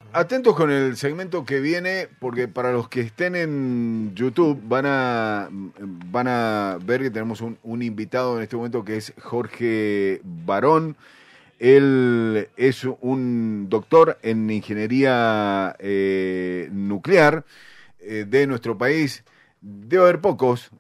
Atentos con el segmento que viene, porque para los que estén en YouTube van a ver que tenemos un invitado en este momento que es Jorge Barón. Él es un doctor en ingeniería nuclear de nuestro país. Debe haber pocos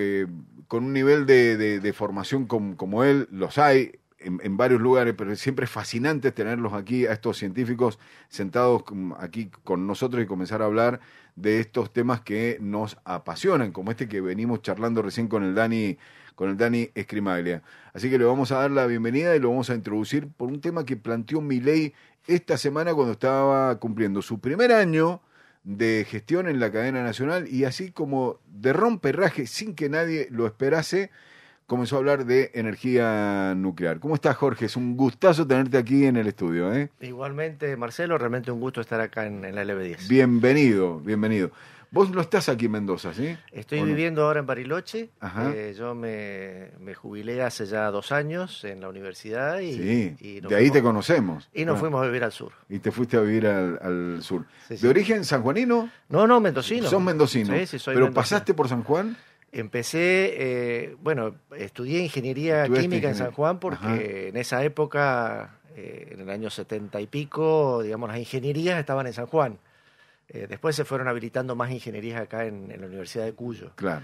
con un nivel de formación como él, los hay en varios lugares, pero siempre es fascinante tenerlos aquí, a estos científicos sentados aquí con nosotros y comenzar a hablar de estos temas que nos apasionan, como este que venimos charlando recién con el Dani Sgrimaglia. Así que le vamos a dar la bienvenida y lo vamos a introducir por un tema que planteó Milei esta semana cuando estaba cumpliendo su primer año de gestión en la cadena nacional, y así como de romperraje, sin que nadie lo esperase, comenzó a hablar de energía nuclear. ¿Cómo estás, Jorge? Es un gustazo tenerte aquí en el estudio, ¿eh? Igualmente, Marcelo, realmente un gusto estar acá en la LB10. Bienvenido. Vos no estás aquí en Mendoza, ¿sí? Estoy viviendo ahora en Bariloche. Yo me jubilé hace ya 2 años en la universidad. Y de ahí te conocemos. Y nos fuimos a vivir al sur. Y te fuiste a vivir al sur. Sí, sí. ¿De origen sanjuanino? No, mendocino. ¿Sos mendocino? Sí, soy ¿Pero mendocino. pasaste por San Juan? Empecé, estudié ingeniería química en San Juan porque en esa época, en el año 70 y pico, digamos, las ingenierías estaban en San Juan. Después se fueron habilitando más ingenierías acá en la Universidad de Cuyo. Claro.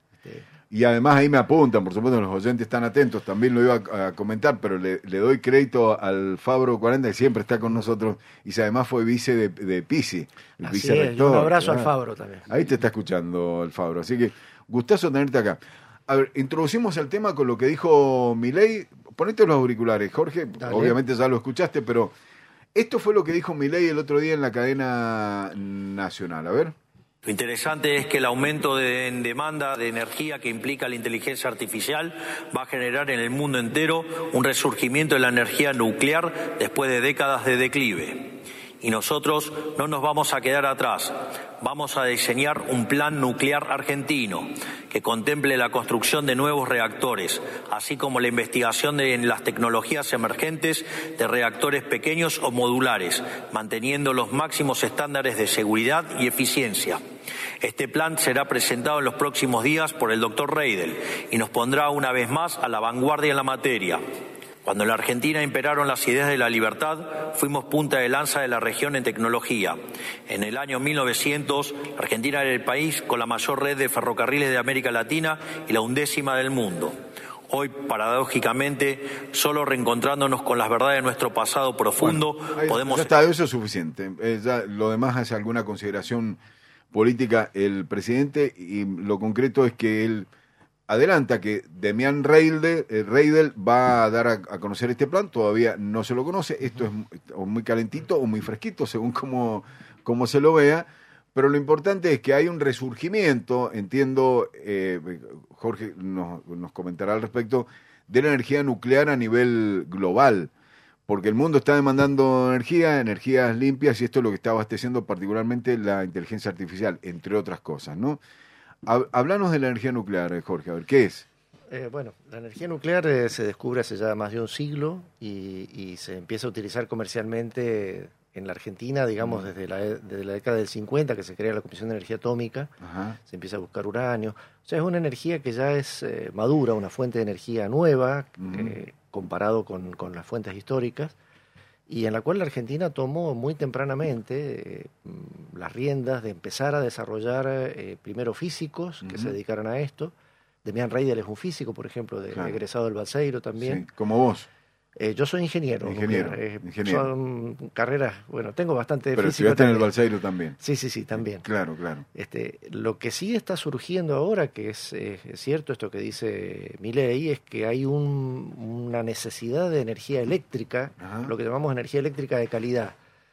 Y además ahí me apuntan, por supuesto los oyentes están atentos, también lo iba a comentar, pero le doy crédito al Fabro 40, que siempre está con nosotros, y además fue vice de Pisi, el Así vicerrector. es, un abrazo al Fabro también. Ahí te está escuchando el Fabro, así que gustazo tenerte acá. A ver, introducimos el tema con lo que dijo Milei. Ponete los auriculares, Jorge. Dale. Obviamente ya lo escuchaste, pero esto fue lo que dijo Milei el otro día en la cadena nacional. A ver. Lo interesante es que el aumento en demanda de energía que implica la inteligencia artificial va a generar en el mundo entero un resurgimiento de la energía nuclear después de décadas de declive. Y nosotros no nos vamos a quedar atrás. Vamos a diseñar un plan nuclear argentino que contemple la construcción de nuevos reactores, así como la investigación en las tecnologías emergentes de reactores pequeños o modulares, manteniendo los máximos estándares de seguridad y eficiencia. Este plan será presentado en los próximos días por el doctor Reidel y nos pondrá una vez más a la vanguardia en la materia. Cuando en la Argentina imperaron las ideas de la libertad, fuimos punta de lanza de la región en tecnología. En el año 1900, la Argentina era el país con la mayor red de ferrocarriles de América Latina y la 11ª del mundo. Hoy, paradójicamente, solo reencontrándonos con las verdades de nuestro pasado profundo, podemos... Ya está, eso es suficiente. Ya, lo demás hace alguna consideración política el presidente, y lo concreto es que él adelanta que Demián Reidel va a dar a conocer este plan. Todavía no se lo conoce. Esto es o muy calentito o muy fresquito, según cómo se lo vea. Pero lo importante es que hay un resurgimiento, entiendo, Jorge nos comentará al respecto, de la energía nuclear a nivel global. Porque el mundo está demandando energías limpias, y esto es lo que está abasteciendo particularmente la inteligencia artificial, entre otras cosas, ¿no? Hablanos de la energía nuclear, Jorge, a ver, ¿qué es? La energía nuclear se descubre hace ya más de un siglo y se empieza a utilizar comercialmente en la Argentina, digamos, desde la década del 50, que se crea la Comisión de Energía Atómica. Se empieza a buscar uranio. O sea, es una energía que ya es madura, una fuente de energía nueva, comparado con las fuentes históricas, y en la cual la Argentina tomó muy tempranamente las riendas de empezar a desarrollar primero físicos que se dedicaran a esto. Demián Reidel es un físico, por ejemplo, egresado del Balseiro también. Sí, como vos. Yo soy ingeniero. Ingeniero. Son carreras, tengo bastante Pero físico. Pero estudiaste en el Balseiro también. Sí, también. Claro. Lo que sí está surgiendo ahora, que es cierto esto que dice Milei, es que hay una necesidad de energía eléctrica, lo que llamamos energía eléctrica de calidad.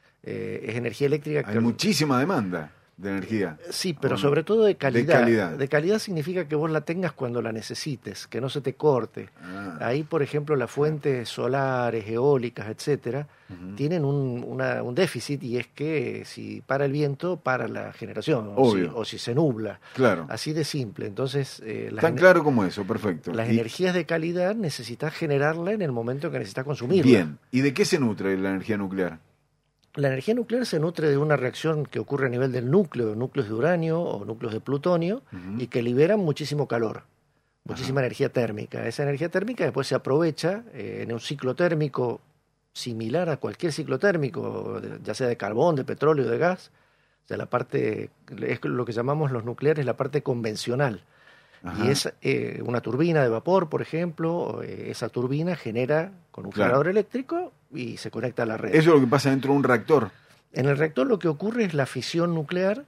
Es energía eléctrica que... Hay muchísima demanda de energía. Sí, pero sobre todo de calidad. De calidad significa que vos la tengas cuando la necesites, que no se te corte. Ahí, por ejemplo, las fuentes solares, eólicas, etcétera, tienen un déficit, y es que si para el viento, para la generación, o si se nubla. Claro. Así de simple. Entonces, tan claro como eso, perfecto. Las energías de calidad necesitas generarla en el momento que necesitas consumirla. Bien. ¿Y de qué se nutre la energía nuclear? La energía nuclear se nutre de una reacción que ocurre a nivel del núcleo, núcleos de uranio o núcleos de plutonio, y que liberan muchísimo calor, muchísima energía térmica. Esa energía térmica después se aprovecha en un ciclo térmico similar a cualquier ciclo térmico, ya sea de carbón, de petróleo, de gas. O sea, la parte, es lo que llamamos los nucleares, la parte convencional. Y es una turbina de vapor, por ejemplo, esa turbina genera con un generador eléctrico y se conecta a la red. Eso es lo que pasa dentro de un reactor. En el reactor lo que ocurre es la fisión nuclear,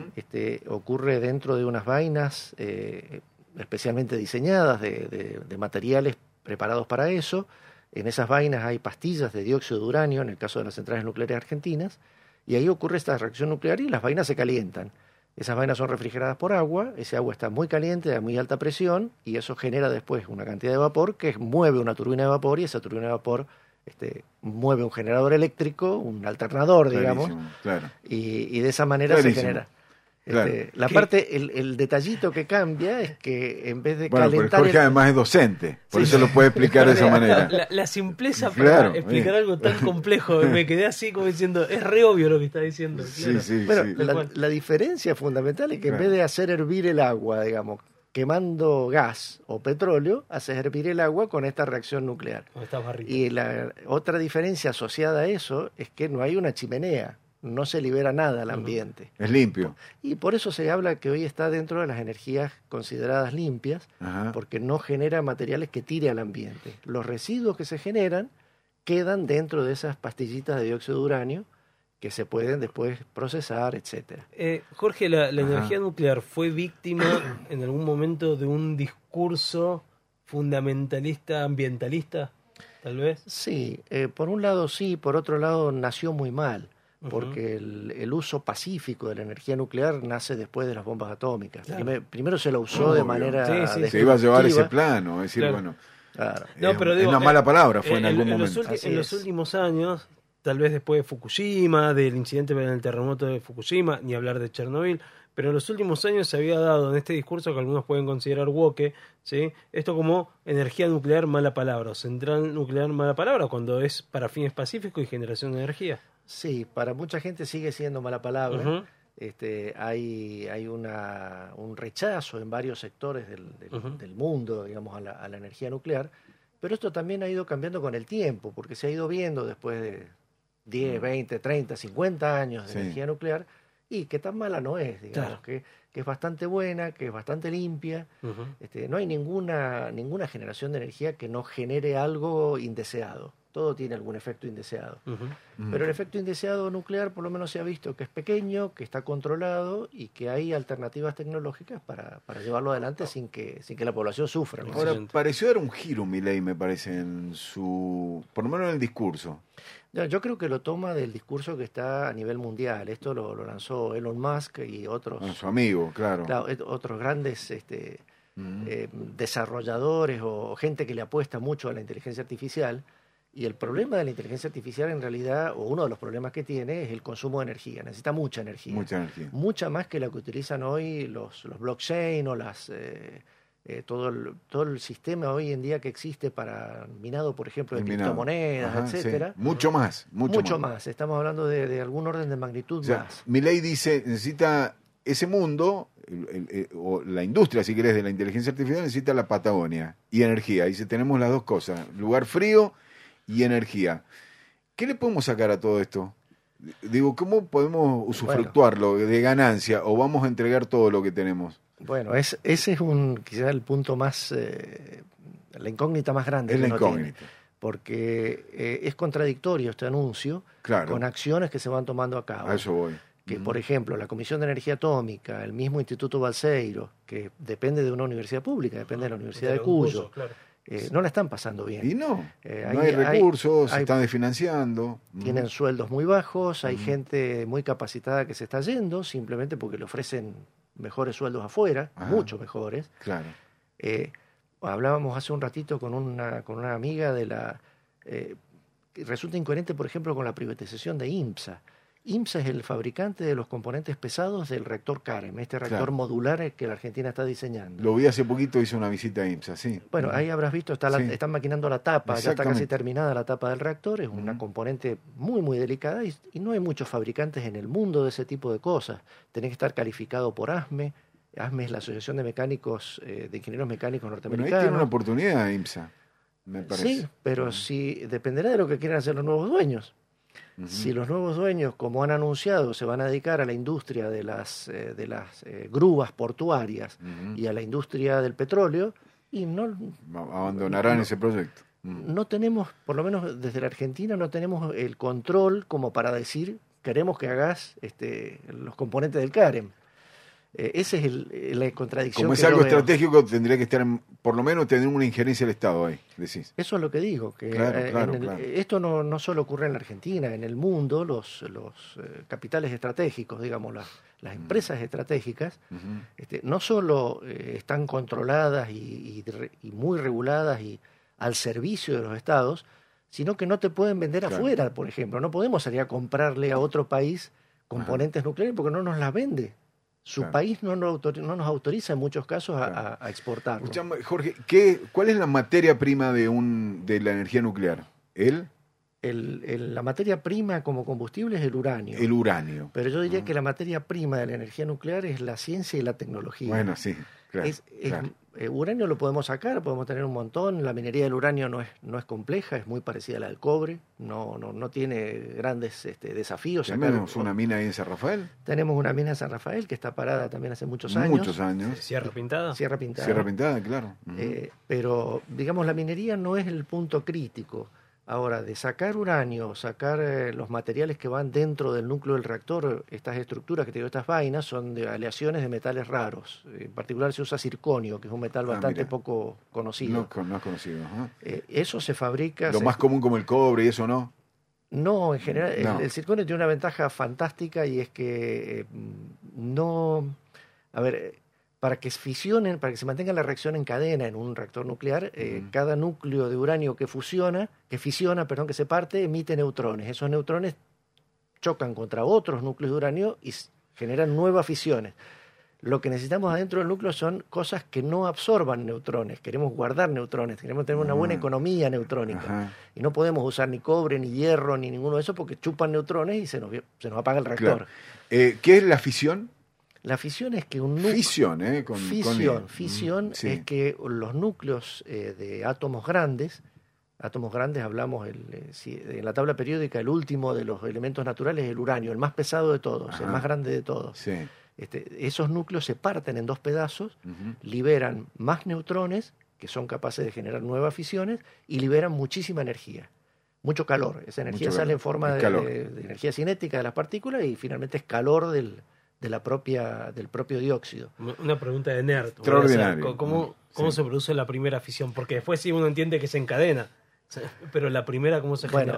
ocurre dentro de unas vainas especialmente diseñadas de materiales preparados para eso. En esas vainas hay pastillas de dióxido de uranio, en el caso de las centrales nucleares argentinas, y ahí ocurre esta reacción nuclear y las vainas se calientan. Esas vainas son refrigeradas por agua, ese agua está muy caliente, a muy alta presión, y eso genera después una cantidad de vapor que mueve una turbina de vapor, y esa turbina de vapor mueve un generador eléctrico, un alternador, digamos, claro. y de esa manera se genera. Claro. La parte, el detallito que cambia es que en vez de calentar... Pero Jorge además es docente, por eso lo puede explicar de esa manera. La simpleza para explicar algo tan complejo, me quedé así como diciendo, es re obvio lo que está diciendo. Claro. La diferencia fundamental es que en vez de hacer hervir el agua, digamos, quemando gas o petróleo, haces hervir el agua con esta reacción nuclear. Y la otra diferencia asociada a eso es que no hay una chimenea. No se libera nada al ambiente. Es limpio. Y por eso se habla que hoy está dentro de las energías consideradas limpias, porque no genera materiales que tire al ambiente. Los residuos que se generan quedan dentro de esas pastillitas de dióxido de uranio que se pueden después procesar, etcétera. Jorge, la energía nuclear fue víctima en algún momento de un discurso fundamentalista, ambientalista, tal vez. Sí, por un lado sí, por otro lado nació muy mal. Porque el uso pacífico de la energía nuclear nace después de las bombas atómicas. Claro. Primero se la usó de manera... Se iba a llevar ese plano, es decir, bueno... Claro. No, pero digo, es una mala palabra fue en algún momento. En los últimos años, tal vez después de Fukushima, del incidente en el terremoto de Fukushima, ni hablar de Chernobyl, pero en los últimos años se había dado en este discurso que algunos pueden considerar woke, ¿sí? Esto como energía nuclear mala palabra, o central nuclear mala palabra, cuando es para fines pacíficos y generación de energía. Sí, para mucha gente sigue siendo mala palabra. Hay un rechazo en varios sectores del mundo, digamos, a la energía nuclear, pero esto también ha ido cambiando con el tiempo, porque se ha ido viendo después de 10, 20, 30, 50 años de energía nuclear, y que tan mala no es, digamos, que es bastante buena, que es bastante limpia. No hay ninguna generación de energía que no genere algo indeseado. Todo tiene algún efecto indeseado. Pero el efecto indeseado nuclear por lo menos se ha visto que es pequeño, que está controlado y que hay alternativas tecnológicas para llevarlo adelante sin que la población sufra, ¿no? Ahora, pareció dar un giro Milei, me parece, por lo menos en el discurso. Yo creo que lo toma del discurso que está a nivel mundial. Esto lo lanzó Elon Musk y otros... su amigo, claro. Otros grandes desarrolladores o gente que le apuesta mucho a la inteligencia artificial. Y el problema de la inteligencia artificial en realidad, o uno de los problemas que tiene, es el consumo de energía. Necesita mucha energía. Mucha energía. Mucha más que la que utilizan hoy los blockchain o todo el sistema hoy en día que existe para minado, por ejemplo, de criptomonedas, etcétera. Sí. Mucho más. Estamos hablando de algún orden de magnitud más. Milei dice, necesita ese mundo, o la industria, si querés, de la inteligencia artificial, necesita la Patagonia y energía. Dice, tenemos las dos cosas, lugar frío y energía. ¿Qué le podemos sacar a todo esto? Digo, ¿cómo podemos usufructuarlo de ganancia o vamos a entregar todo lo que tenemos? Bueno, ese es quizás el punto más, la incógnita más grande. Es la incógnita. Porque es contradictorio este anuncio con acciones que se van tomando a cabo. A eso voy. Que, por ejemplo, la Comisión de Energía Atómica, el mismo Instituto Balseiro, que depende de una universidad pública, depende de la Universidad de Cuyo, no la están pasando bien. Y no hay recursos, se están desfinanciando. Tienen sueldos muy bajos, hay gente muy capacitada que se está yendo, simplemente porque le ofrecen mejores sueldos afuera, mucho mejores. Claro. Hablábamos hace un ratito con una amiga de resulta incoherente, por ejemplo, con la privatización de IMSA. IMSA es el fabricante de los componentes pesados del reactor CAREM, este reactor modular que la Argentina está diseñando. Lo vi hace poquito, hice una visita a IMSA, sí. Bueno, ahí habrás visto, están maquinando la tapa, ya está casi terminada la tapa del reactor, es una componente muy, muy delicada y no hay muchos fabricantes en el mundo de ese tipo de cosas. Tenés que estar calificado por ASME. ASME es la Asociación de Mecánicos, de Ingenieros Mecánicos Norteamericanos. Bueno, ahí tiene una oportunidad IMSA, me parece. Sí, pero dependerá de lo que quieran hacer los nuevos dueños. Si los nuevos dueños, como han anunciado, se van a dedicar a la industria de las grúas portuarias y a la industria del petróleo, y no abandonarán ese proyecto. No tenemos, por lo menos desde la Argentina, no tenemos el control como para decir queremos que hagas los componentes del CAREM. Esa es la contradicción. Como es algo estratégico, tendría que estar, por lo menos, tener una injerencia del Estado ahí, decís. Eso es lo que digo, que claro. Esto no solo ocurre en la Argentina, en el mundo, los capitales estratégicos, digamos, las empresas estratégicas, no solo están controladas y muy reguladas y al servicio de los estados, sino que no te pueden vender afuera, por ejemplo. No podemos salir a comprarle a otro país componentes nucleares porque no nos las vende. Su país no nos autoriza en muchos casos a exportarlo. Escuchame, Jorge, ¿cuál es la materia prima de la energía nuclear? La materia prima como combustible es el uranio. El uranio. Pero yo diría que la materia prima de la energía nuclear es la ciencia y la tecnología. Bueno, sí, claro. Uranio lo podemos sacar, podemos tener un montón. La minería del uranio no es compleja, es muy parecida a la del cobre, no tiene grandes desafíos. ¿Tenemos una mina ahí en San Rafael? Tenemos una mina en San Rafael que está parada también hace muchos años. Muchos años. ¿Sierra Pintada? Sierra Pintada. Sierra Pintada, claro. Pero, digamos, la minería no es el punto crítico. Ahora, de sacar uranio, sacar los materiales que van dentro del núcleo del reactor, estas estructuras que te digo, estas vainas, son de aleaciones de metales raros. En particular se usa circonio, que es un metal bastante poco conocido. No es conocido. Eso se fabrica... Lo más común como el cobre y eso, ¿no? No, en general, el circonio tiene una ventaja fantástica y es que para que fisionen, para que se mantenga la reacción en cadena en un reactor nuclear, cada núcleo de uranio que se parte, emite neutrones. Esos neutrones chocan contra otros núcleos de uranio y generan nuevas fisiones. Lo que necesitamos adentro del núcleo son cosas que no absorban neutrones. Queremos guardar neutrones, queremos tener una buena economía neutrónica. Y no podemos usar ni cobre, ni hierro, ni ninguno de esos porque chupan neutrones y se nos apaga el reactor. Claro. ¿Qué es la fisión? La fisión es que un núcleo... Fisión es que los núcleos de átomos grandes hablamos en la tabla periódica, el último de los elementos naturales es el uranio, el más pesado de todos, el más grande de todos. Sí. Esos núcleos se parten en dos pedazos, liberan más neutrones, que son capaces de generar nuevas fisiones, y liberan muchísima energía. Mucho calor. Esa energía sale en forma de energía cinética de las partículas y finalmente es calor del propio dióxido. Una pregunta de nerd. Extraordinario. ¿Cómo se produce la primera fisión? Porque después sí uno entiende que se encadena. Pero la primera, ¿cómo se genera?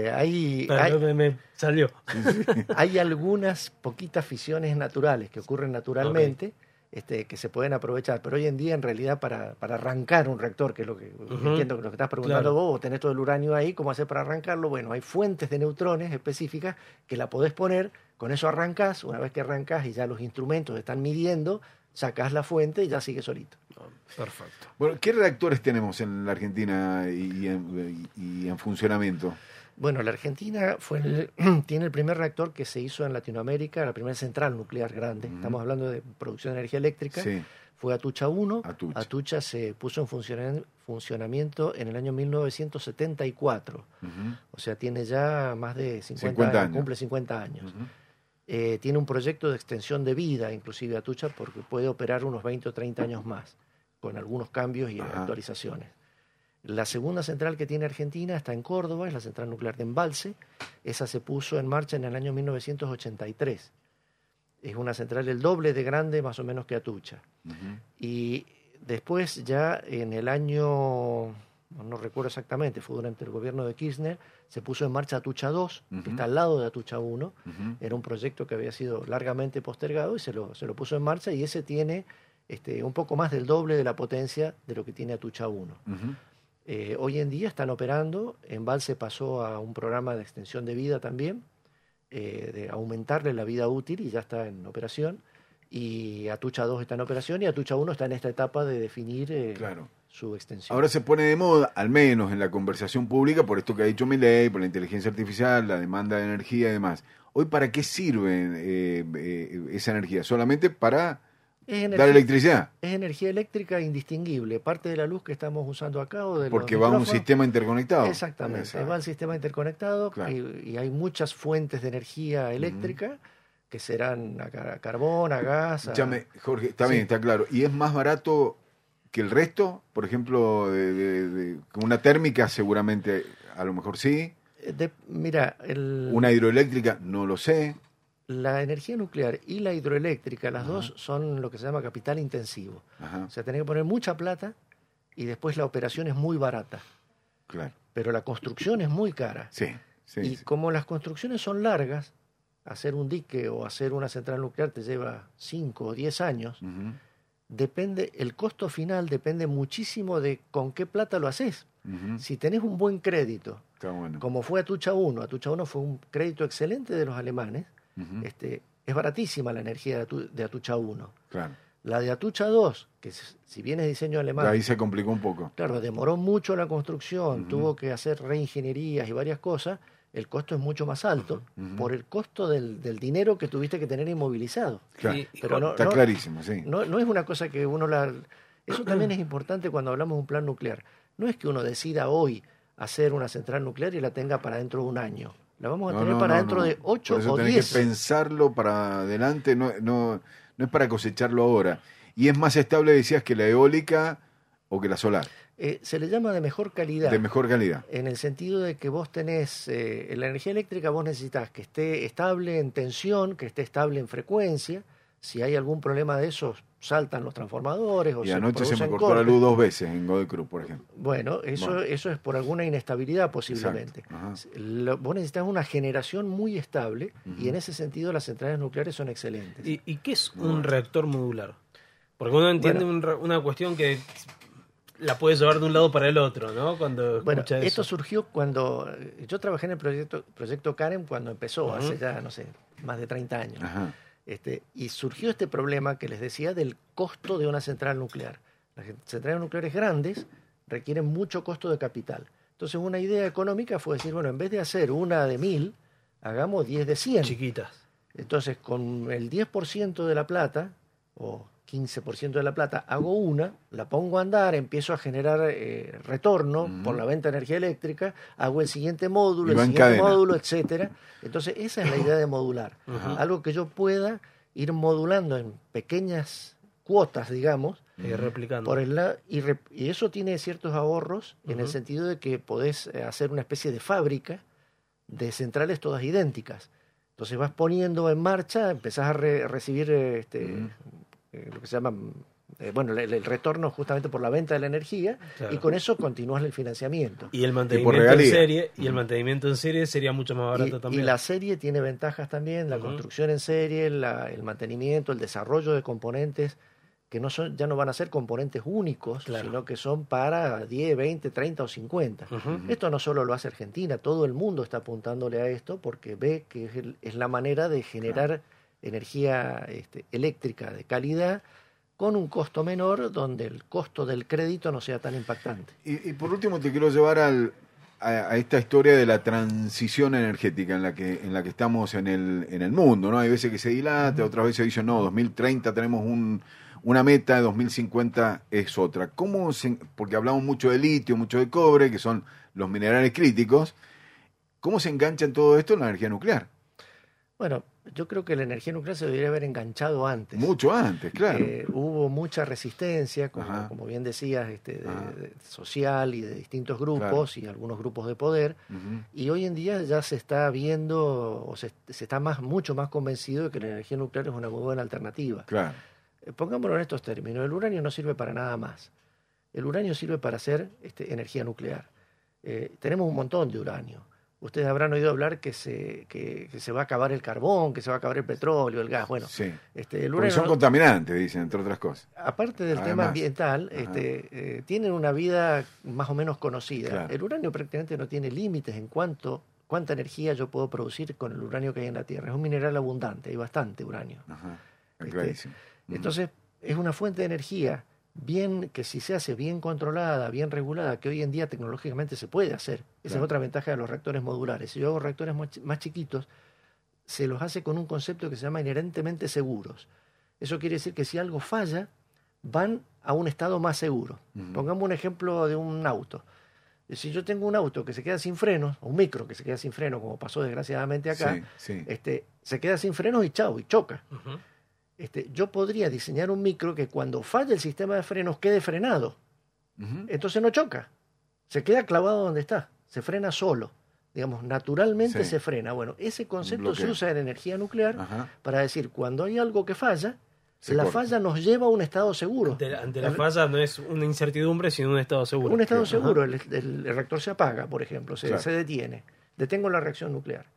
Me salió. Hay algunas poquitas fisiones naturales que ocurren naturalmente, que se pueden aprovechar. Pero hoy en día, en realidad, para arrancar un reactor, que es lo que entiendo que lo que estás preguntando vos tenés todo el uranio ahí, ¿cómo hacer para arrancarlo? Bueno, hay fuentes de neutrones específicas que la podés poner, con eso arrancás, una vez que arrancás y ya los instrumentos están midiendo, sacás la fuente y ya sigue solito. Perfecto. Bueno, ¿qué reactores tenemos en la Argentina y en funcionamiento? Bueno, la Argentina tiene el primer reactor que se hizo en Latinoamérica, la primera central nuclear grande. Estamos hablando de producción de energía eléctrica. Sí. Fue Atucha 1. Atucha se puso en funcionamiento en el año 1974. O sea, tiene ya más de 50 años. Cumple 50 años. Tiene un proyecto de extensión de vida, inclusive Atucha, porque puede operar unos 20 o 30 años más, con algunos cambios y actualizaciones. La segunda central que tiene Argentina está en Córdoba, es la central nuclear de Embalse. Esa se puso en marcha en el año 1983. Es una central el doble de grande más o menos que Atucha. Y después ya en el año, no recuerdo exactamente, fue durante el gobierno de Kirchner, se puso en marcha Atucha 2, que está al lado de Atucha 1. Era un proyecto que había sido largamente postergado y se lo puso en marcha, y ese tiene un poco más del doble de la potencia de lo que tiene Atucha 1. Hoy en día están operando. Embalse pasó a un programa de extensión de vida también. de aumentarle la vida útil y ya está en operación. Y Atucha 2 está en operación y Atucha 1 está en esta etapa de definir Claro. su extensión. Ahora se pone de moda, al menos en la conversación pública, por esto que ha dicho Milei, por la inteligencia artificial, la demanda de energía y demás. Hoy, ¿para qué sirve esa energía? ¿Solamente para dar electricidad? Es energía eléctrica indistinguible, parte de la luz que estamos usando acá o de Porque los va a un micrófonos. sistema interconectado. Exactamente, Exacto. va al sistema interconectado Claro. y hay muchas fuentes de energía eléctrica que serán a carbón, a gas. Escúchame, Jorge, está Sí. bien, está claro. ¿Y es más barato que el resto? Por ejemplo, con una térmica seguramente, a lo mejor sí. Mira, Una hidroeléctrica, no lo sé. la energía nuclear y la hidroeléctrica, las dos son lo que se llama capital intensivo. Ajá, O sea, tenés que poner mucha plata y después la operación es muy barata. claro. Pero la construcción es muy cara. Sí, sí. Y sí. como las construcciones son largas, hacer un dique o hacer una central nuclear te lleva 5 o 10 años, Ujú, el costo final depende muchísimo de con qué plata lo haces. ujú. Si tenés un buen crédito, Está bueno. como fue Atucha 1, Atucha 1 fue un crédito excelente de los alemanes, Ujú, es baratísima la energía de Atucha 1. claro. La de Atucha 2, que si bien es diseño alemán, Ahí se complicó un poco. claro, demoró mucho la construcción, Ujú. tuvo que hacer reingenierías y varias cosas, el costo es mucho más alto Ujú. por el costo del dinero que tuviste que tener inmovilizado. Claro. Pero no, Está no- clarísimo, sí. no es una cosa que uno la... Eso también es importante cuando hablamos de un plan nuclear. No es que uno decida hoy hacer una central nuclear y la tenga para dentro de un año. La vamos a No, tener no, para no, dentro no. de 8 Por eso o tenés 10. que pensarlo para adelante, no es para cosecharlo ahora. Y es más estable, decías, que la eólica o que la solar, Se le llama de mejor calidad. de mejor calidad. En el sentido de que vos tenés, la energía eléctrica vos necesitas que esté estable en tensión, que esté estable en frecuencia. Si hay algún problema de esos, saltan los transformadores o Y se anoche se me producen cortó la cortes. luz 2 veces en Godoy Cruz, por ejemplo. Bueno, eso es por alguna inestabilidad posiblemente. Exacto, ajá. Vos necesitas una generación muy estable y Ujú. en ese sentido las centrales nucleares son excelentes. ¿Y qué es un reactor modular? Porque uno entiende una cuestión que la puede llevar de un lado para el otro, ¿no? Cuando Bueno, escucha esto eso. surgió cuando yo trabajé en el proyecto Karen cuando empezó, hace ya, no sé, más de 30 años. Ajá. Y surgió este problema que les decía del costo de una central nuclear. Las centrales nucleares grandes requieren mucho costo de capital. Entonces una idea económica fue decir, bueno, en vez de hacer una de 1000, hagamos 10 de 100. Chiquitas. Entonces con el 10% de la plata, o 15% de la plata, hago una, la pongo a andar, empiezo a generar retorno por la venta de energía eléctrica, hago el siguiente módulo, Y el va en siguiente cadena. módulo, etcétera. Entonces esa es la idea de modular. Algo que yo pueda ir modulando en pequeñas cuotas, digamos, Replicando. y eso tiene ciertos ahorros en el sentido de que podés hacer una especie de fábrica de centrales todas idénticas. Entonces vas poniendo en marcha, empezás a recibir lo que se llama el retorno justamente por la venta de la energía, Claro. y con eso continúas el financiamiento. Y el por mantenimiento en regalía. serie, y el mantenimiento en serie sería mucho más barato Y también. la serie tiene ventajas también, la construcción en serie, el mantenimiento, el desarrollo de componentes que ya no van a ser componentes únicos, Claro. sino que son para 10, 20, 30 o 50. Ujú. Esto no solo lo hace Argentina, todo el mundo está apuntándole a esto porque ve que es la manera de generar energía eléctrica de calidad con un costo menor, donde el costo del crédito no sea tan impactante. Y por último te quiero llevar a esta historia de la transición energética en la que estamos en el mundo, ¿no? Hay veces que se dilata, otras veces dicen, no, 2030 tenemos una meta, 2050 es otra. Porque hablamos mucho de litio, mucho de cobre, que son los minerales críticos, ¿cómo se engancha en todo esto en la energía nuclear? Bueno, yo creo que la energía nuclear se debería haber enganchado antes. Mucho antes, claro. Hubo mucha resistencia, Ajá. como bien decías, Ajá. social y de distintos grupos y algunos grupos de poder. Ujú. Y hoy en día ya se está viendo, o se está mucho más convencido de que la energía nuclear es una muy buena alternativa. Claro. Pongámoslo en estos términos, el uranio no sirve para nada más. El uranio sirve para hacer energía nuclear. Tenemos un montón de uranio. Ustedes habrán oído hablar que se va a acabar el carbón, que se va a acabar el petróleo, el gas. Bueno, Sí. el Porque uranio son contaminantes, dicen, entre otras cosas. aparte del tema Además. ambiental, tienen una vida más o menos conocida. Claro. El uranio prácticamente no tiene límites en cuanto cuánta energía yo puedo producir con el uranio que hay en la Tierra. Es un mineral abundante, hay bastante uranio. Ajá, clarísimo. Entonces, es una fuente de energía bien que si se hace bien controlada, bien regulada, que hoy en día tecnológicamente se puede hacer. Esa es otra ventaja de los reactores modulares. Si yo hago reactores más chiquitos, se los hace con un concepto que se llama inherentemente seguros. Eso quiere decir que si algo falla, van a un estado más seguro. Pongamos un ejemplo de un auto. Si yo tengo un auto que se queda sin frenos, o un micro que se queda sin frenos, como pasó desgraciadamente acá, se queda sin frenos y chau, y choca. Yo podría diseñar un micro que cuando falle el sistema de frenos quede frenado. Entonces no choca. Se queda clavado donde está. Se frena solo. Digamos, naturalmente se frena. Bueno, ese concepto se usa en energía nuclear para decir, cuando hay algo que falla, falla nos lleva a un estado seguro. Ante la falla no es una incertidumbre, sino un estado seguro. Un estado seguro. El reactor se apaga, por ejemplo, se detiene. Detengo la reacción nuclear.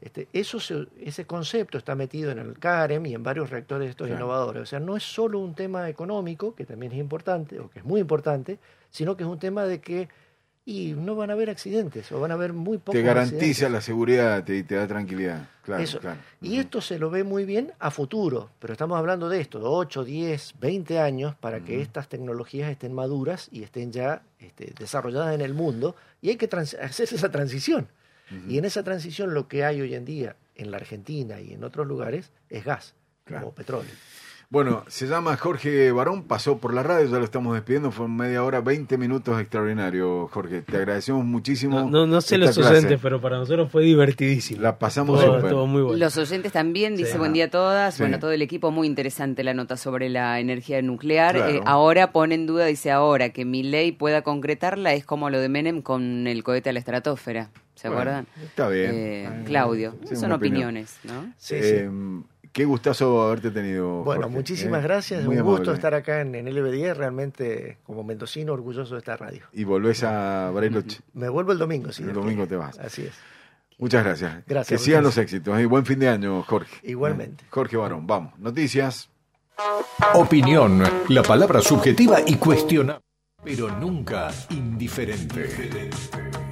Ese concepto está metido en el CAREM y en varios reactores estos innovadores. O sea, no es solo un tema económico, que también es importante, o que es muy importante, sino que es un tema de que no van a haber accidentes, o van a haber muy pocos accidentes. Te garantiza la seguridad y te da tranquilidad. Claro. Y esto se lo ve muy bien a futuro, pero estamos hablando de esto, de 8, 10, 20 años, para que estas tecnologías estén maduras y estén ya desarrolladas en el mundo, y hay que hacer esa transición. Y en esa transición lo que hay hoy en día en la Argentina y en otros lugares es gas, como petróleo. Bueno, se llama Jorge Barón, pasó por la radio, ya lo estamos despidiendo, fue media hora, 20 minutos extraordinario, Jorge. Te agradecemos muchísimo. No sé los oyentes, pero para nosotros fue divertidísimo. La pasamos súper. Todo muy bueno. Los oyentes también, dice buen día a todas. Bueno, todo el equipo, muy interesante la nota sobre la energía nuclear. Claro. Ahora pone en duda, dice ahora, que Milei pueda concretarla, es como lo de Menem con el cohete a la estratosfera. ¿Se acuerdan? Está bien. Claudio, Sí, son una opiniones, ¿no? Sí. Qué gustazo haberte tenido, Bueno, Jorge, muchísimas gracias. Muy un amable. gusto estar acá en LB10, realmente como mendocino orgulloso de esta radio. Y volvés a Bariloche. Me vuelvo el domingo, sí. El domingo te vas. Así es. Muchas gracias. Gracias. Que sigan los éxitos. Y buen fin de año, Jorge. Igualmente. Jorge Barón, vamos. Noticias. Opinión, la palabra subjetiva y cuestionable, pero nunca indiferente.